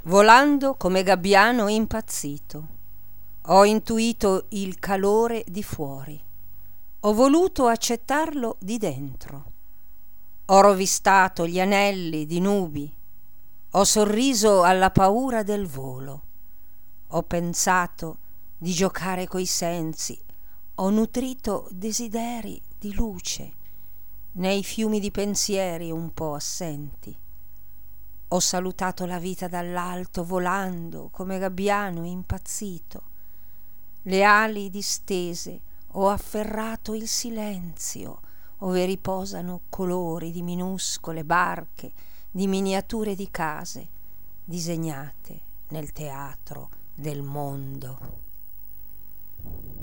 Volando come gabbiano impazzito, ho intuito il calore di fuori, ho voluto accettarlo di dentro, ho rovistato gli anelli di nubi, ho sorriso alla paura del volo, ho pensato di giocare coi sensi, ho nutrito desideri di luce nei fiumi di pensieri un po' assenti. Ho salutato la vita dall'alto, volando come gabbiano impazzito. Le ali distese, ho afferrato il silenzio, ove riposano colori di minuscole barche, di miniature di case, disegnate nel teatro del mondo.